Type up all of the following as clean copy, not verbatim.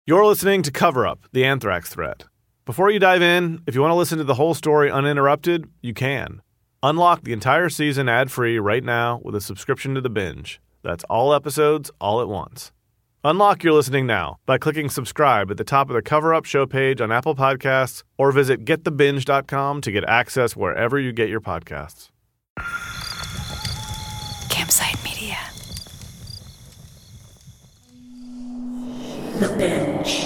You're listening to Cover Up, the anthrax threat. Before you dive in, if you want to listen to the whole story uninterrupted, you can. Unlock the entire season ad-free right now with a subscription to The Binge. That's all episodes, all at once. Unlock your listening now by clicking subscribe at the top of the Cover Up show page on Apple Podcasts or visit getthebinge.com to get access wherever you get your podcasts. Campside Media. The Binge.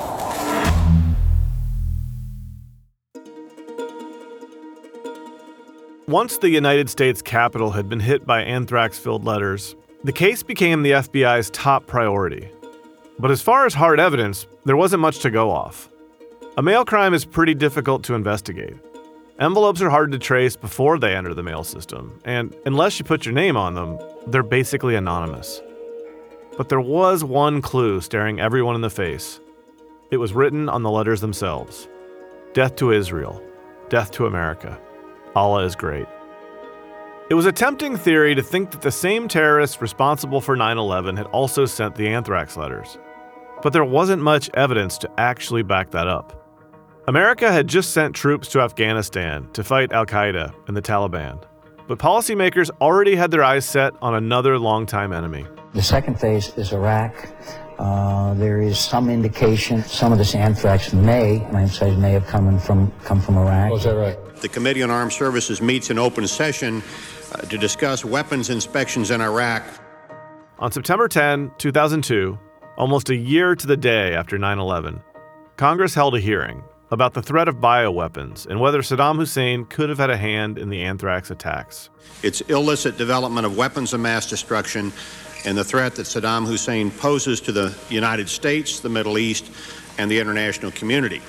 Once the United States Capitol had been hit by anthrax-filled letters, the case became the FBI's top priority. But as far as hard evidence, there wasn't much to go off. A mail crime is pretty difficult to investigate. Envelopes are hard to trace before they enter the mail system, and unless you put your name on them, they're basically anonymous. But there was one clue staring everyone in the face. It was written on the letters themselves. Death to Israel. Death to America. Allah is great. It was a tempting theory to think that the same terrorists responsible for 9/11 had also sent the anthrax letters. But there wasn't much evidence to actually back that up. America had just sent troops to Afghanistan to fight al-Qaeda and the Taliban. But policymakers already had their eyes set on another longtime enemy. The second phase is Iraq. There is some indication some of this anthrax may have come from Iraq. Oh, is that right? The Committee on Armed Services meets in open session to discuss weapons inspections in Iraq. On September 10, 2002, almost a year to the day after 9/11, Congress held a hearing about the threat of bioweapons and whether Saddam Hussein could have had a hand in the anthrax attacks. Its illicit development of weapons of mass destruction and the threat that Saddam Hussein poses to the United States, the Middle East, and the international community.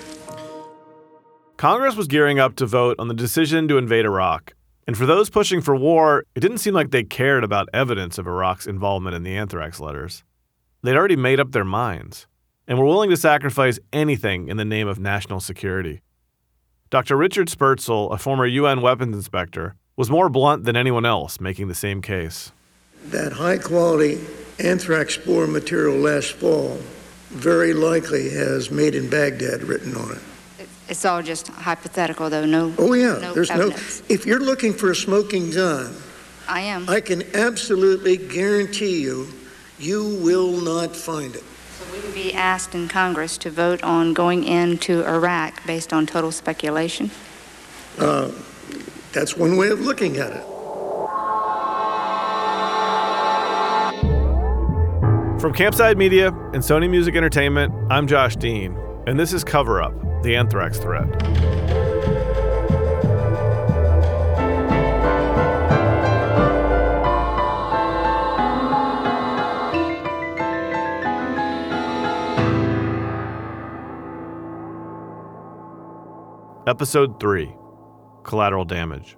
Congress was gearing up to vote on the decision to invade Iraq. And for those pushing for war, it didn't seem like they cared about evidence of Iraq's involvement in the anthrax letters. They'd already made up their minds and were willing to sacrifice anything in the name of national security. Dr. Richard Spurtzel, a former UN weapons inspector, was more blunt than anyone else making the same case. That high-quality anthrax spore material last fall very likely has Made in Baghdad written on it. It's all just hypothetical, though. No. Oh yeah, there's evidence. If you're looking for a smoking gun, I am. I can absolutely guarantee you will not find it. So we would be asked in Congress to vote on going into Iraq based on total speculation. That's one way of looking at it. From Campside Media and Sony Music Entertainment, I'm Josh Dean, and this is Cover Up, the anthrax threat. Episode 3, Collateral Damage.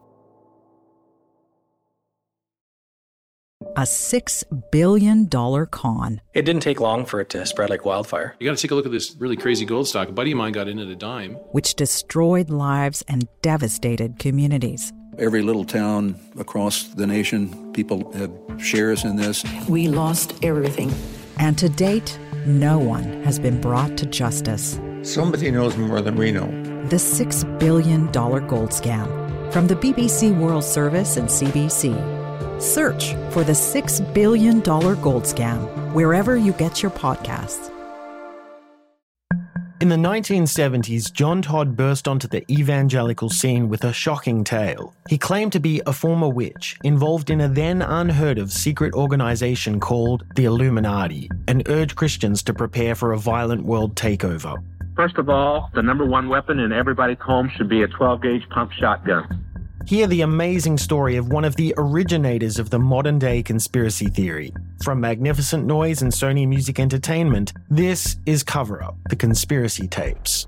A $6 billion con. It didn't take long for it to spread like wildfire. You got to take a look at this really crazy gold stock. A buddy of mine got in at a dime. Which destroyed lives and devastated communities. Every little town across the nation, people have shares in this. We lost everything. And to date, no one has been brought to justice. Somebody knows more than we know. The $6 billion gold scam. From the BBC World Service and CBC. Search for the $6 billion gold scam wherever you get your podcasts. In the 1970s, John Todd burst onto the evangelical scene with a shocking tale. He claimed to be a former witch involved in a then unheard of secret organization called the Illuminati and urged Christians to prepare for a violent world takeover. First of all, the number one weapon in everybody's home should be a 12-gauge pump shotgun. Hear the amazing story of one of the originators of the modern-day conspiracy theory. From Magnificent Noise and Sony Music Entertainment, this is Cover Up, the conspiracy tapes.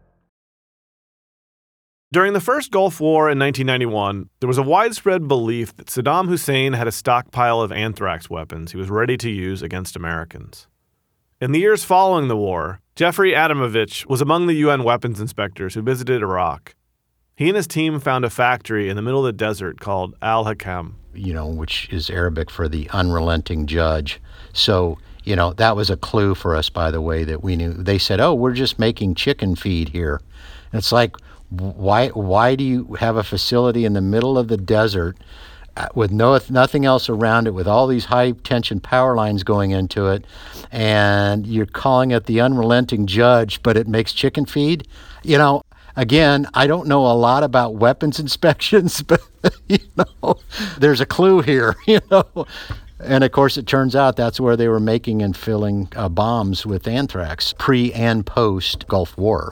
During the first Gulf War in 1991, there was a widespread belief that Saddam Hussein had a stockpile of anthrax weapons he was ready to use against Americans. In the years following the war, Jeffrey Adamovich was among the UN weapons inspectors who visited Iraq. He and his team found a factory in the middle of the desert called Al-Hakam. Which is Arabic for the unrelenting judge. So That was a clue for us, by the way, that we knew. They said, oh, we're just making chicken feed here. And it's like, why do you have a facility in the middle of the desert with nothing else around it, with all these high-tension power lines going into it, and you're calling it the unrelenting judge, but it makes chicken feed? Again, I don't know a lot about weapons inspections, but, there's a clue here, And, of course, it turns out that's where they were making and filling bombs with anthrax, pre- and post-Gulf War.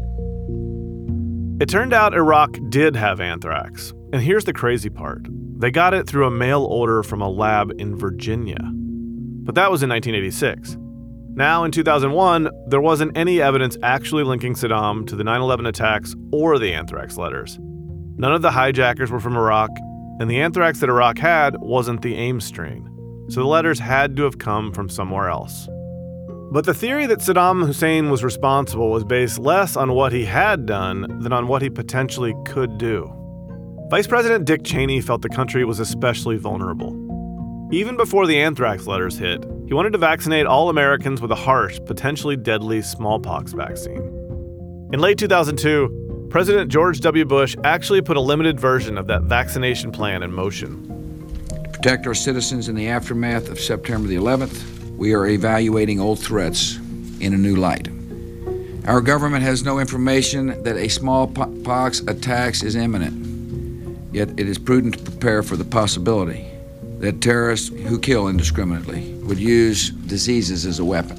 It turned out Iraq did have anthrax. And here's the crazy part. They got it through a mail order from a lab in Virginia. But that was in 1986. Now, in 2001, there wasn't any evidence actually linking Saddam to the 9/11 attacks or the anthrax letters. None of the hijackers were from Iraq, and the anthrax that Iraq had wasn't the Ames strain. So the letters had to have come from somewhere else. But the theory that Saddam Hussein was responsible was based less on what he had done than on what he potentially could do. Vice President Dick Cheney felt the country was especially vulnerable. Even before the anthrax letters hit, he wanted to vaccinate all Americans with a harsh, potentially deadly smallpox vaccine. In late 2002, President George W. Bush actually put a limited version of that vaccination plan in motion. To protect our citizens in the aftermath of September the 11th, we are evaluating old threats in a new light. Our government has no information that a smallpox attack is imminent, yet it is prudent to prepare for the possibility that terrorists who kill indiscriminately would use diseases as a weapon.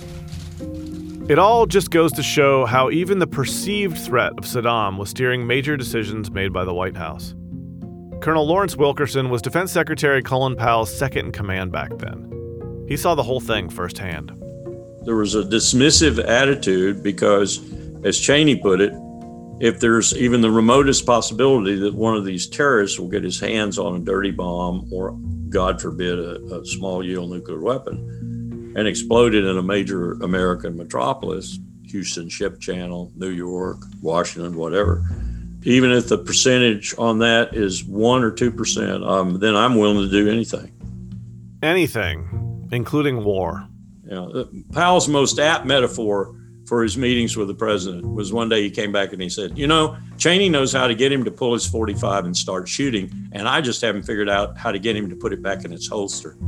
It all just goes to show how even the perceived threat of Saddam was steering major decisions made by the White House. Colonel Lawrence Wilkerson was Defense Secretary Colin Powell's second-in-command back then. He saw the whole thing firsthand. There was a dismissive attitude because, as Cheney put it, if there's even the remotest possibility that one of these terrorists will get his hands on a dirty bomb or, God forbid, a small-yield nuclear weapon and explode it in a major American metropolis, Houston Ship Channel, New York, Washington, whatever, even if the percentage on that is 1 or 2%, then I'm willing to do anything. Anything. Including war. Powell's most apt metaphor for his meetings with the president was one day he came back and he said, Cheney knows how to get him to pull his .45 and start shooting, and I just haven't figured out how to get him to put it back in its holster.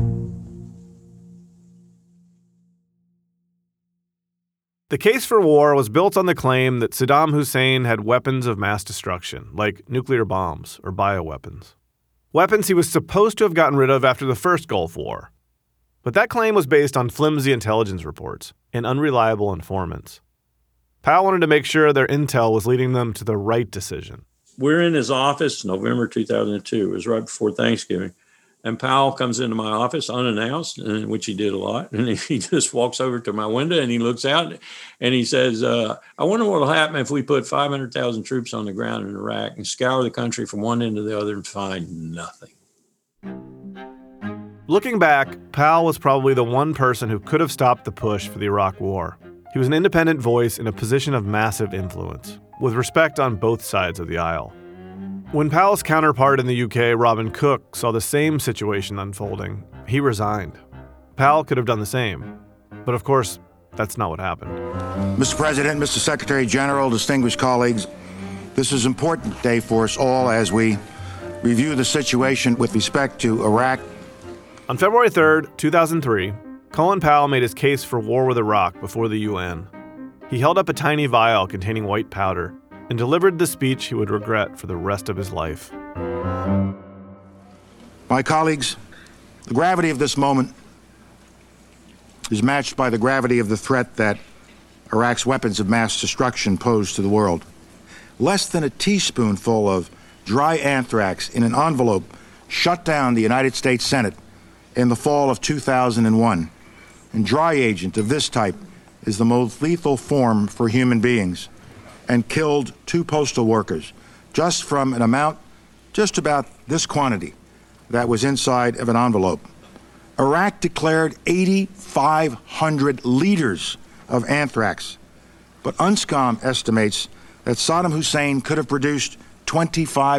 The case for war was built on the claim that Saddam Hussein had weapons of mass destruction, like nuclear bombs or bioweapons. Weapons he was supposed to have gotten rid of after the first Gulf War. But that claim was based on flimsy intelligence reports and unreliable informants. Powell wanted to make sure their intel was leading them to the right decision. We're in his office, November 2002. It was right before Thanksgiving. And Powell comes into my office unannounced, which he did a lot. And he just walks over to my window and he looks out and he says, I wonder what will happen if we put 500,000 troops on the ground in Iraq and scour the country from one end to the other and find nothing. Looking back, Powell was probably the one person who could have stopped the push for the Iraq War. He was an independent voice in a position of massive influence, with respect on both sides of the aisle. When Powell's counterpart in the UK, Robin Cook, saw the same situation unfolding, he resigned. Powell could have done the same. But of course, that's not what happened. Mr. President, Mr. Secretary General, distinguished colleagues, this is an important day for us all as we review the situation with respect to Iraq. On February 3rd, 2003, Colin Powell made his case for war with Iraq before the UN. He held up a tiny vial containing white powder and delivered the speech he would regret for the rest of his life. My colleagues, the gravity of this moment is matched by the gravity of the threat that Iraq's weapons of mass destruction pose to the world. Less than a teaspoonful of dry anthrax in an envelope shut down the United States Senate in the fall of 2001. And dry agent of this type is the most lethal form for human beings and killed 2 postal workers just from an amount just about this quantity that was inside of an envelope. Iraq declared 8,500 liters of anthrax, but UNSCOM estimates that Saddam Hussein could have produced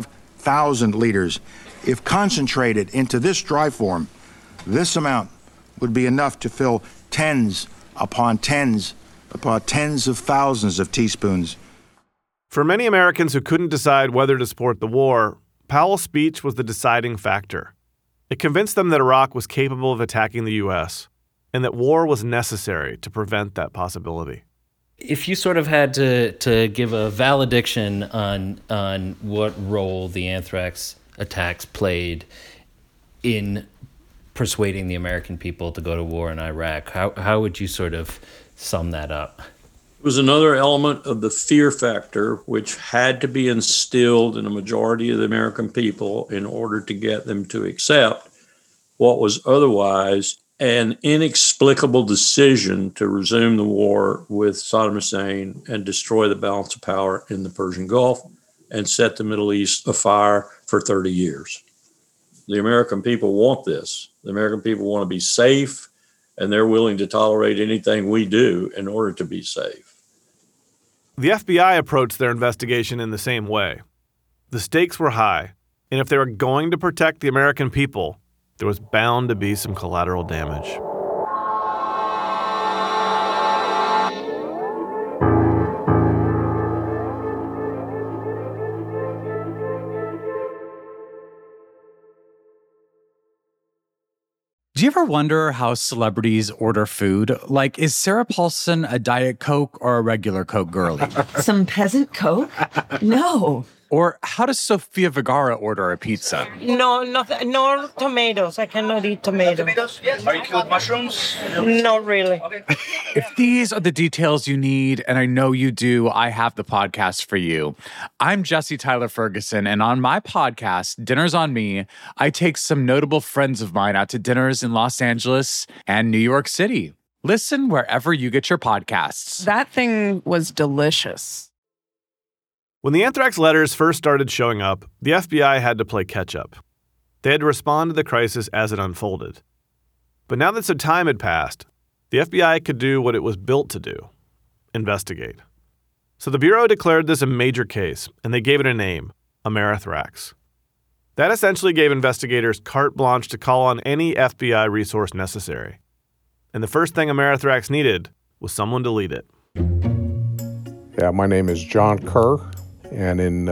25,000 liters if concentrated into this dry form. This amount would be enough to fill tens upon tens of thousands of teaspoons. For many Americans who couldn't decide whether to support the war, Powell's speech was the deciding factor. It convinced them that Iraq was capable of attacking the U.S., and that war was necessary to prevent that possibility. If you sort of had to give a valediction on what role the anthrax attacks played in persuading the American people to go to war in Iraq, how would you sort of sum that up? It was another element of the fear factor, which had to be instilled in a majority of the American people in order to get them to accept what was otherwise an inexplicable decision to resume the war with Saddam Hussein and destroy the balance of power in the Persian Gulf and set the Middle East afire for 30 years. The American people want this. The American people want to be safe, and they're willing to tolerate anything we do in order to be safe. The FBI approached their investigation in the same way. The stakes were high, and if they were going to protect the American people, there was bound to be some collateral damage. Do you ever wonder how celebrities order food? Like, is Sarah Paulson a Diet Coke or a regular Coke girlie? Some peasant Coke? No. Or how does Sofia Vergara order a pizza? No tomatoes. I cannot eat tomatoes. Yes. Are you cool with mushrooms? Not really. If these are the details you need, and I know you do, I have the podcast for you. I'm Jesse Tyler Ferguson, and on my podcast, Dinners on Me, I take some notable friends of mine out to dinners in Los Angeles and New York City. Listen wherever you get your podcasts. That thing was delicious. When the anthrax letters first started showing up, the FBI had to play catch-up. They had to respond to the crisis as it unfolded. But now that some time had passed, the FBI could do what it was built to do: investigate. So the Bureau declared this a major case, and they gave it a name: Amerithrax. That essentially gave investigators carte blanche to call on any FBI resource necessary. And the first thing Amerithrax needed was someone to lead it. Yeah, my name is John Kerr. And in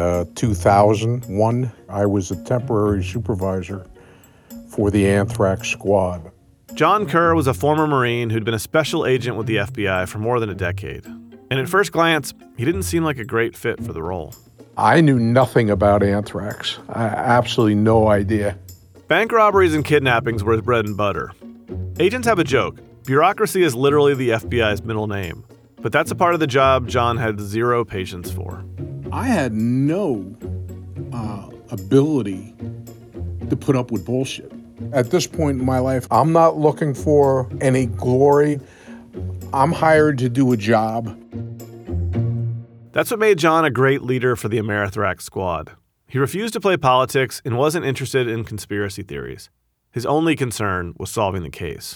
2001, I was a temporary supervisor for the anthrax squad. John Kerr was a former Marine who'd been a special agent with the FBI for more than a decade. And at first glance, he didn't seem like a great fit for the role. I knew nothing about anthrax. Absolutely no idea. Bank robberies and kidnappings were his bread and butter. Agents have a joke. Bureaucracy is literally the FBI's middle name. But that's a part of the job John had zero patience for. I had no ability to put up with bullshit. At this point in my life, I'm not looking for any glory. I'm hired to do a job. That's what made John a great leader for the Amerithrax squad. He refused to play politics and wasn't interested in conspiracy theories. His only concern was solving the case.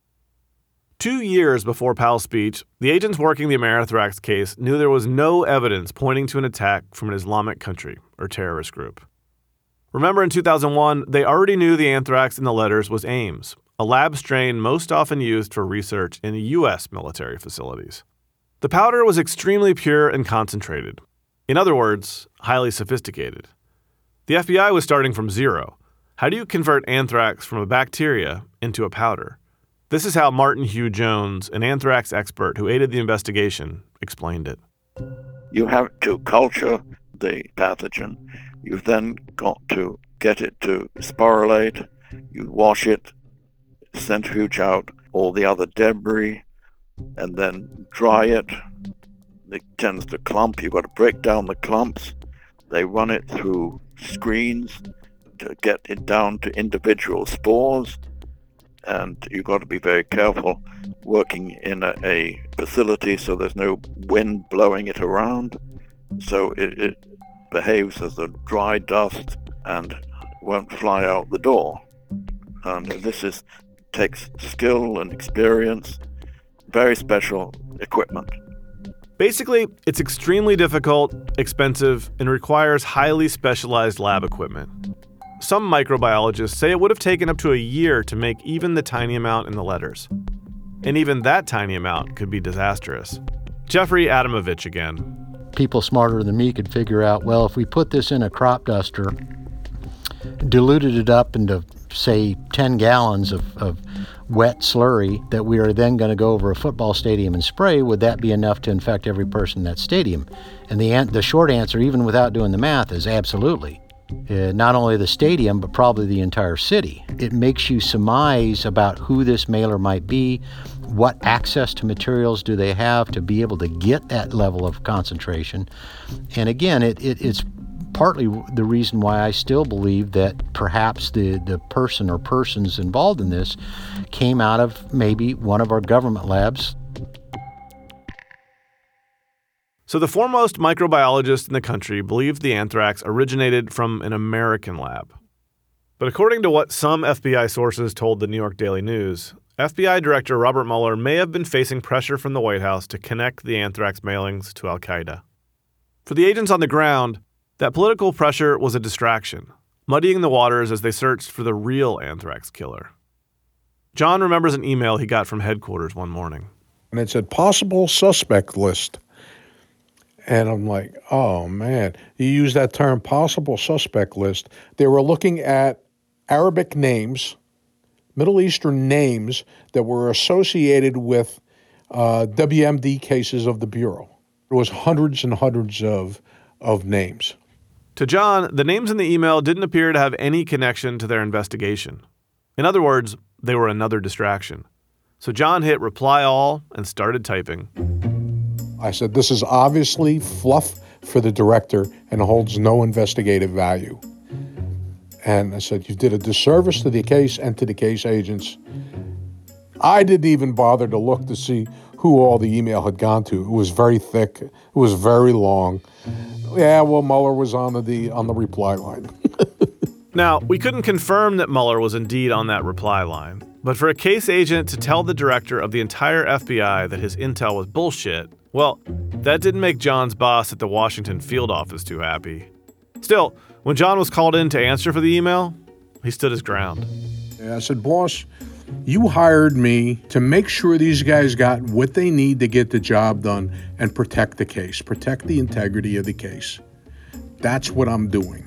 2 years before Powell's speech, the agents working the Amerithrax case knew there was no evidence pointing to an attack from an Islamic country or terrorist group. Remember, in 2001, they already knew the anthrax in the letters was Ames, a lab strain most often used for research in U.S. military facilities. The powder was extremely pure and concentrated. In other words, highly sophisticated. The FBI was starting from zero. How do you convert anthrax from a bacteria into a powder? This is how Martin Hugh Jones, an anthrax expert who aided the investigation, explained it. You have to culture the pathogen. You've then got to get it to sporulate. You wash it, centrifuge out all the other debris, and then dry it. It tends to clump. You've got to break down the clumps. They run it through screens to get it down to individual spores. And you've got to be very careful working in a facility so there's no wind blowing it around. So it behaves as a dry dust and won't fly out the door. And this takes skill and experience, very special equipment. Basically, it's extremely difficult, expensive, and requires highly specialized lab equipment. some microbiologists say it would have taken up to a year to make even the tiny amount in the letters. And even that tiny amount could be disastrous. Jeffrey Adamovich again. People smarter than me could figure out, well, if we put this in a crop duster, diluted it up into, say, 10 gallons of wet slurry that we are then going to go over a football stadium and spray, would that be enough to infect every person in that stadium? And the short answer, even without doing the math, is absolutely. Not only the stadium, but probably the entire city. It makes you surmise about who this mailer might be, what access to materials do they have to be able to get that level of concentration. And again, it's partly the reason why I still believe that perhaps the person or persons involved in this came out of maybe one of our government labs. So the foremost microbiologist in the country believed the anthrax originated from an American lab. But according to what some FBI sources told the New York Daily News, FBI Director Robert Mueller may have been facing pressure from the White House to connect the anthrax mailings to al-Qaeda. For the agents on the ground, that political pressure was a distraction, muddying the waters as they searched for the real anthrax killer. John remembers an email he got from headquarters one morning. And it said, possible suspect list. And I'm like, oh, man, you use that term, possible suspect list. They were looking at Arabic names, Middle Eastern names that were associated with WMD cases of the Bureau. There was hundreds and hundreds of names. To John, the names in the email didn't appear to have any connection to their investigation. In other words, they were another distraction. So John hit reply all and started typing. I said, this is obviously fluff for the director and holds no investigative value. And I said, you did a disservice to the case and to the case agents. I didn't even bother to look to see who all the email had gone to. It was very thick. It was very long. Yeah, well, Mueller was on the reply line. Now, we couldn't confirm that Mueller was indeed on that reply line. But for a case agent to tell the director of the entire FBI that his intel was bullshit, well, that didn't make John's boss at the Washington field office too happy. Still, when John was called in to answer for the email, he stood his ground. Yeah, I said, boss, you hired me to make sure these guys got what they need to get the job done and protect the case, protect the integrity of the case. That's what I'm doing.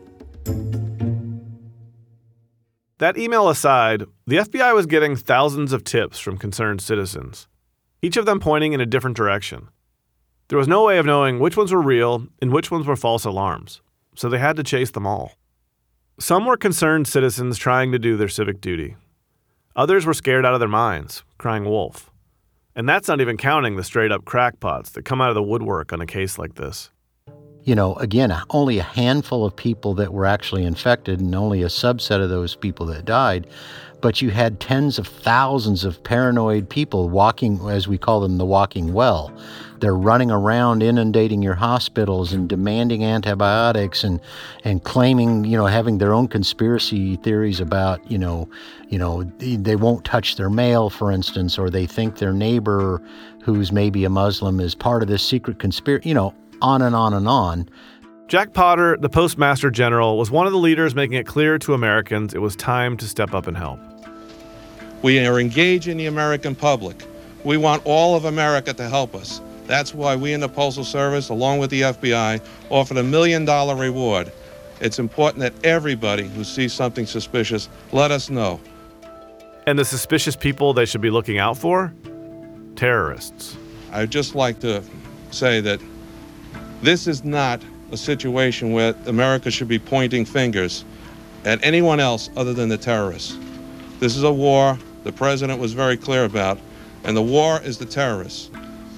That email aside, the FBI was getting thousands of tips from concerned citizens, each of them pointing in a different direction. There was no way of knowing which ones were real and which ones were false alarms, so they had to chase them all. Some were concerned citizens trying to do their civic duty. Others were scared out of their minds, crying wolf. And that's not even counting the straight-up crackpots that come out of the woodwork on a case like this. You know, again, only a handful of people that were actually infected and only a subset of those people that died. But you had tens of thousands of paranoid people walking, as we call them, the walking well. They're running around inundating your hospitals and demanding antibiotics and claiming, having their own conspiracy theories about, they won't touch their mail, for instance, or they think their neighbor who's maybe a Muslim is part of this secret conspiracy, on and on and on. Jack Potter, the Postmaster General, was one of the leaders making it clear to Americans it was time to step up and help. We are engaging the American public. We want all of America to help us. That's why we in the Postal Service, along with the FBI, offered $1 million reward. It's important that everybody who sees something suspicious, let us know. And the suspicious people they should be looking out for? Terrorists. I'd just like to say that this is not a situation where America should be pointing fingers at anyone else other than the terrorists. This is a war the president was very clear about, and the war is the terrorists.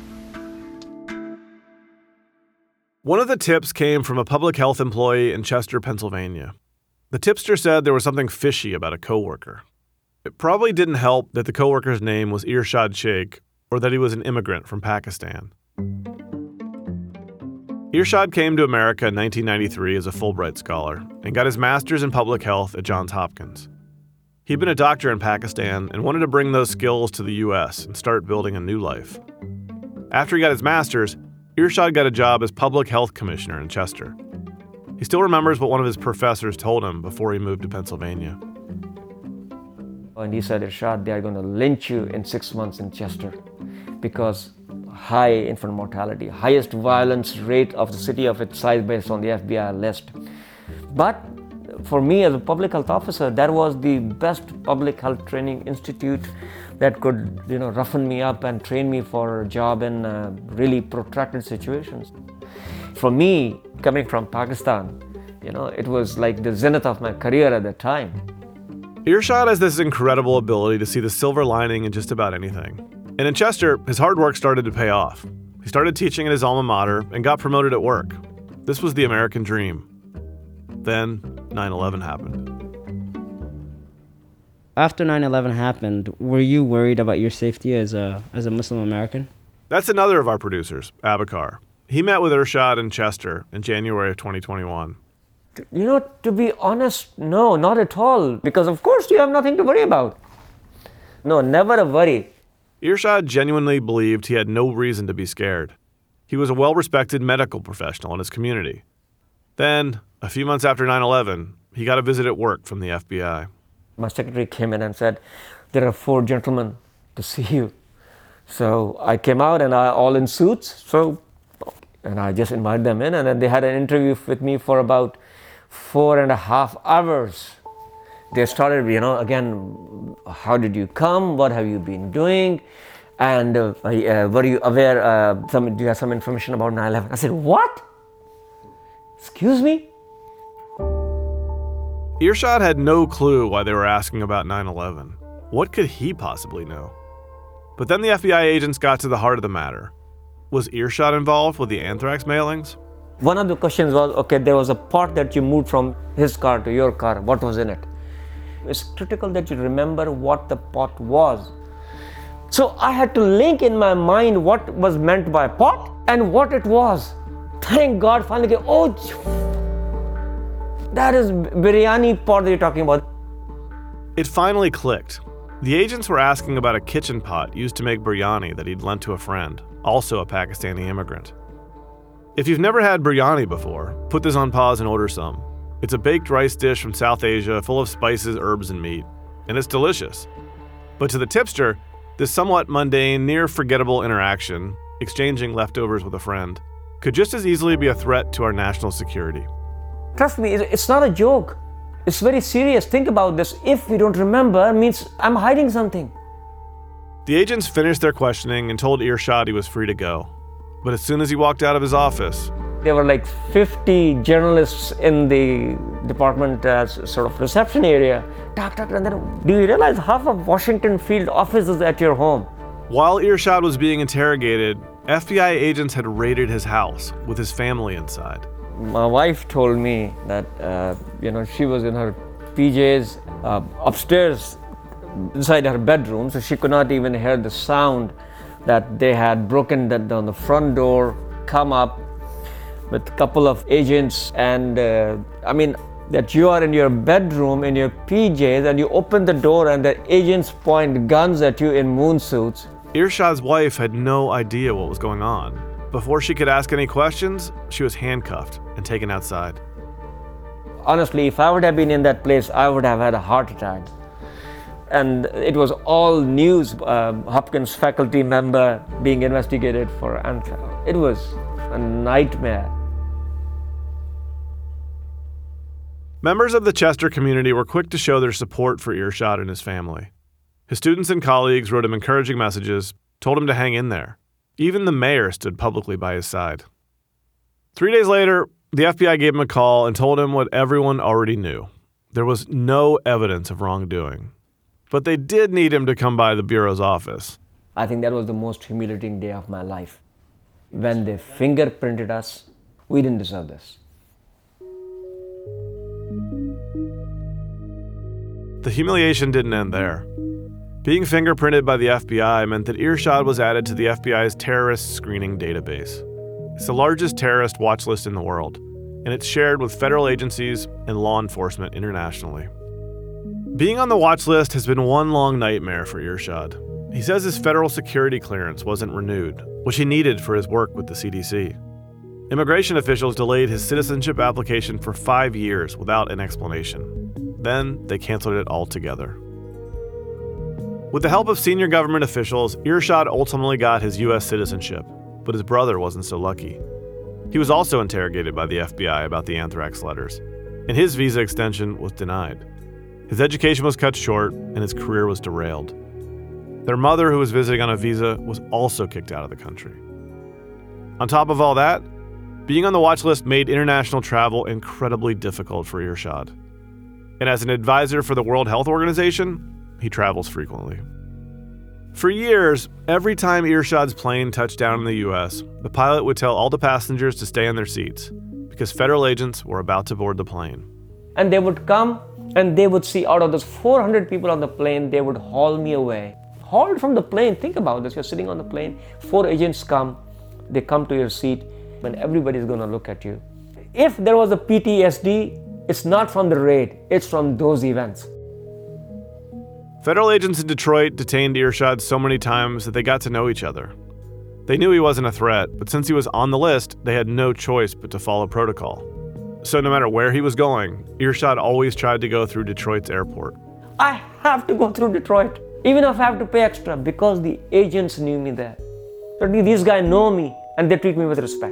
One of the tips came from a public health employee in Chester, Pennsylvania. The tipster said there was something fishy about a coworker. It probably didn't help that the coworker's name was Irshad Sheikh, or that he was an immigrant from Pakistan. Irshad came to America in 1993 as a Fulbright scholar and got his master's in public health at Johns Hopkins. He'd been a doctor in Pakistan and wanted to bring those skills to the U.S. and start building a new life. After he got his master's, Irshad got a job as public health commissioner in Chester. He still remembers what one of his professors told him before he moved to Pennsylvania. And he said, Irshad, they are going to lynch you in 6 months in Chester because high infant mortality, highest violence rate of the city of its size based on the FBI list. But for me as a public health officer, that was the best public health training institute that could, roughen me up and train me for a job in really protracted situations. For me, coming from Pakistan, it was like the zenith of my career at that time. Irshad has this incredible ability to see the silver lining in just about anything. And in Chester, his hard work started to pay off. He started teaching at his alma mater and got promoted at work. This was the American dream. Then 9/11 happened. After 9/11 happened, were you worried about your safety as a Muslim American? That's another of our producers, Abakar. He met with Irshad in Chester in January of 2021. To be honest, no, not at all. Because of course you have nothing to worry about. No, never a worry. Irshad genuinely believed he had no reason to be scared. He was a well-respected medical professional in his community. Then, a few months after 9/11, he got a visit at work from the FBI. My secretary came in and said, there are 4 gentlemen to see you. So I came out and all in suits. And I just invited them in, and then they had an interview with me for about 4.5 hours. They started, again, how did you come? What have you been doing? And were you aware, do you have some information about 9/11? I said, what? Excuse me? Irshad had no clue why they were asking about 9/11. What could he possibly know? But then the FBI agents got to the heart of the matter. Was Irshad involved with the anthrax mailings? One of the questions was, okay, there was a pot that you moved from his car to your car. What was in it? It's critical that you remember what the pot was. So I had to link in my mind what was meant by pot and what it was. Thank God, finally, that is biryani pot that you're talking about. It finally clicked. The agents were asking about a kitchen pot used to make biryani that he'd lent to a friend, also a Pakistani immigrant. If you've never had biryani before, put this on pause and order some. It's a baked rice dish from South Asia full of spices, herbs, and meat, and it's delicious. But to the tipster, this somewhat mundane, near-forgettable interaction, exchanging leftovers with a friend, could just as easily be a threat to our national security. Trust me, it's not a joke. It's very serious. Think about this. If we don't remember, it means I'm hiding something. The agents finished their questioning and told Irshad he was free to go. But as soon as he walked out of his office, there were like 50 journalists in the department sort of reception area. And then, do you realize half of Washington field office is at your home? While Irshad was being interrogated, FBI agents had raided his house with his family inside. My wife told me that, she was in her PJs upstairs inside her bedroom, so she could not even hear the sound that they had broken down the front door, come up with a couple of agents, and that you are in your bedroom in your PJs and you open the door and the agents point guns at you in moon suits. Irshad's wife had no idea what was going on. Before she could ask any questions, she was handcuffed and taken outside. Honestly, if I would have been in that place, I would have had a heart attack. And it was all news. Hopkins faculty member being investigated for anthrax. It was a nightmare. Members of the Chester community were quick to show their support for Irshad and his family. His students and colleagues wrote him encouraging messages, told him to hang in there. Even the mayor stood publicly by his side. 3 days later, the FBI gave him a call and told him what everyone already knew. There was no evidence of wrongdoing. But they did need him to come by the Bureau's office. I think that was the most humiliating day of my life. When they fingerprinted us, we didn't deserve this. The humiliation didn't end there. Being fingerprinted by the FBI meant that Irshad was added to the FBI's terrorist screening database. It's the largest terrorist watch list in the world, and it's shared with federal agencies and law enforcement internationally. Being on the watch list has been one long nightmare for Irshad. He says his federal security clearance wasn't renewed, which he needed for his work with the CDC. Immigration officials delayed his citizenship application for 5 years without an explanation. Then they canceled it altogether. With the help of senior government officials, Irshad ultimately got his U.S. citizenship, but his brother wasn't so lucky. He was also interrogated by the FBI about the anthrax letters, and his visa extension was denied. His education was cut short, and his career was derailed. Their mother, who was visiting on a visa, was also kicked out of the country. On top of all that, being on the watch list made international travel incredibly difficult for Irshad. And as an advisor for the World Health Organization, he travels frequently. For years, every time Irshad's plane touched down in the U.S., the pilot would tell all the passengers to stay in their seats because federal agents were about to board the plane. And they would come and they would see out of those 400 people on the plane, they would haul me away. Hauled from the plane. Think about this. You're sitting on the plane, 4 agents come, they come to your seat, and everybody's going to look at you. If there was a PTSD, it's not from the raid, it's from those events. Federal agents in Detroit detained Irshad so many times that they got to know each other. They knew he wasn't a threat, but since he was on the list, they had no choice but to follow protocol. So no matter where he was going, Irshad always tried to go through Detroit's airport. I have to go through Detroit, even if I have to pay extra, because the agents knew me there. But these guys know me, and they treat me with respect.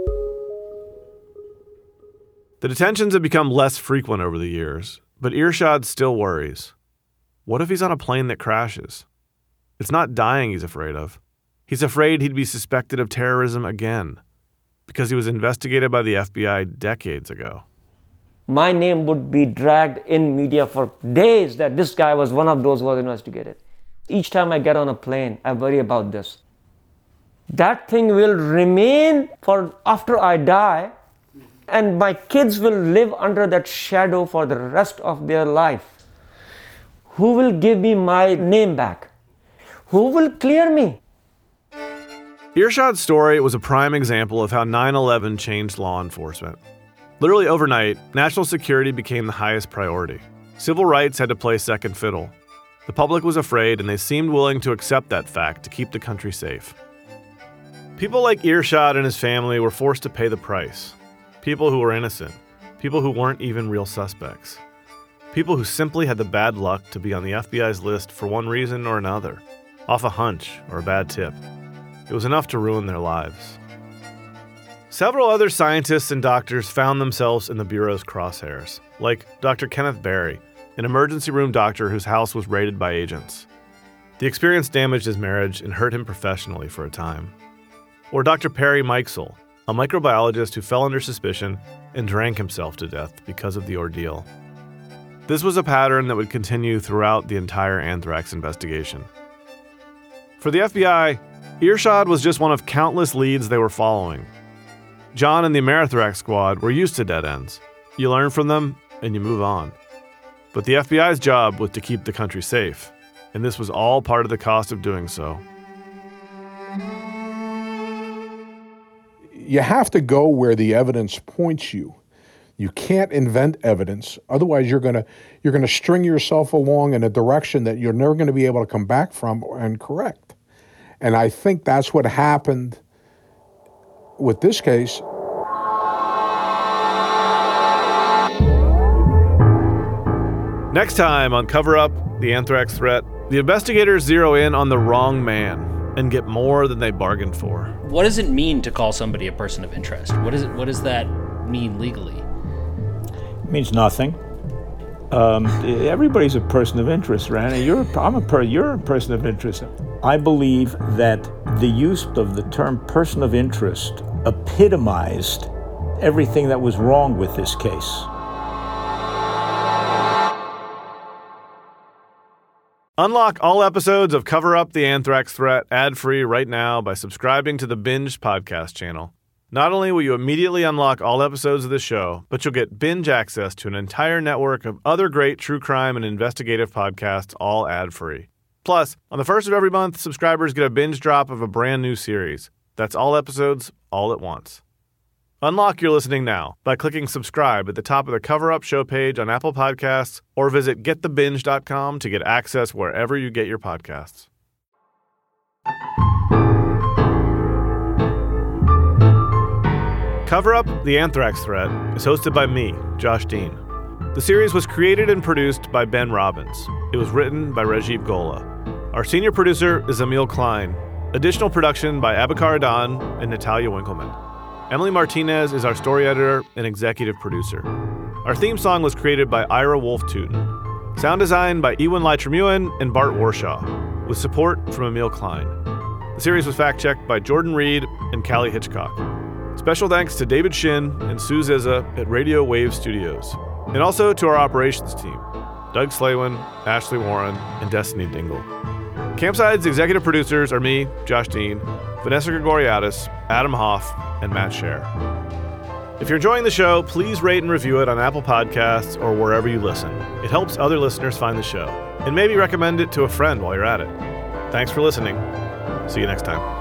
The detentions have become less frequent over the years, but Irshad still worries. What if he's on a plane that crashes? It's not dying he's afraid of. He's afraid he'd be suspected of terrorism again, because he was investigated by the FBI decades ago. My name would be dragged in media for days that this guy was one of those who was investigated. Each time I get on a plane, I worry about this. That thing will remain for after I die, and my kids will live under that shadow for the rest of their life. Who will give me my name back? Who will clear me? Irshad's story was a prime example of how 9/11 changed law enforcement. Literally overnight, national security became the highest priority. Civil rights had to play second fiddle. The public was afraid, and they seemed willing to accept that fact to keep the country safe. People like Irshad and his family were forced to pay the price. People who were innocent. People who weren't even real suspects. People who simply had the bad luck to be on the FBI's list for one reason or another, off a hunch or a bad tip. It was enough to ruin their lives. Several other scientists and doctors found themselves in the Bureau's crosshairs, like Dr. Kenneth Barry, an emergency room doctor whose house was raided by agents. The experience damaged his marriage and hurt him professionally for a time. Or Dr. Perry Mikesell, a microbiologist who fell under suspicion and drank himself to death because of the ordeal. This was a pattern that would continue throughout the entire anthrax investigation. For the FBI, Irshad was just one of countless leads they were following. John and the Amerithrax squad were used to dead ends. You learn from them, and you move on. But the FBI's job was to keep the country safe, and this was all part of the cost of doing so. You have to go where the evidence points you. You can't invent evidence, otherwise you're going to string yourself along in a direction that you're never going to be able to come back from and correct. And I think that's what happened with this case. Next time on Cover Up the Anthrax Threat, the investigators zero in on the wrong man and get more than they bargained for. What does it mean to call somebody a person of interest? What does that mean legally? It means nothing. Everybody's a person of interest, Randy. You're a person of interest. I believe that the use of the term person of interest epitomized everything that was wrong with this case. Unlock all episodes of Cover Up the Anthrax Threat ad-free right now by subscribing to the Binge podcast channel. Not only will you immediately unlock all episodes of the show, but you'll get binge access to an entire network of other great true crime and investigative podcasts, all ad-free. Plus, on the first of every month, subscribers get a binge drop of a brand new series. That's all episodes, all at once. Unlock your listening now by clicking subscribe at the top of the Cover Up show page on Apple Podcasts, or visit getthebinge.com to get access wherever you get your podcasts. Cover Up the Anthrax Threat is hosted by me, Josh Dean. The series was created and produced by Ben Robbins. It was written by Rajiv Gola. Our senior producer is Emil Klein. Additional production by Abakar Adan and Natalia Winkleman. Emily Martinez is our story editor and executive producer. Our theme song was created by Ira Wolf-Tootin. Sound design by Ewan Leitremuen and Bart Warshaw, with support from Emil Klein. The series was fact-checked by Jordan Reed and Callie Hitchcock. Special thanks to David Shin and Sue Zizza at Radio Wave Studios, and also to our operations team, Doug Slaywin, Ashley Warren, and Destiny Dingle. Campside's executive producers are me, Josh Dean, Vanessa Gregoriadis, Adam Hoff, and Matt Scher. If you're enjoying the show, please rate and review it on Apple Podcasts or wherever you listen. It helps other listeners find the show. And maybe recommend it to a friend while you're at it. Thanks for listening. See you next time.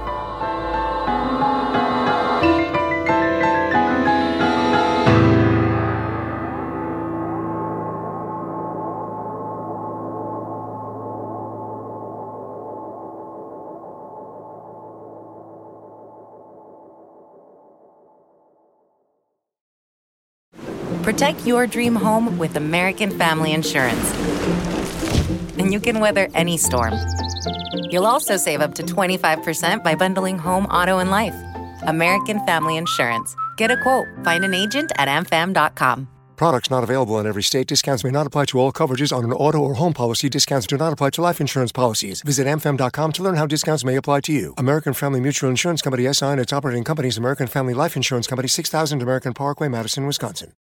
Protect your dream home with American Family Insurance. And you can weather any storm. You'll also save up to 25% by bundling home, auto, and life. American Family Insurance. Get a quote. Find an agent at amfam.com. Products not available in every state. Discounts may not apply to all coverages on an auto or home policy. Discounts do not apply to life insurance policies. Visit amfam.com to learn how discounts may apply to you. American Family Mutual Insurance Company, SI, and its operating companies, American Family Life Insurance Company, 6000 American Parkway, Madison, Wisconsin.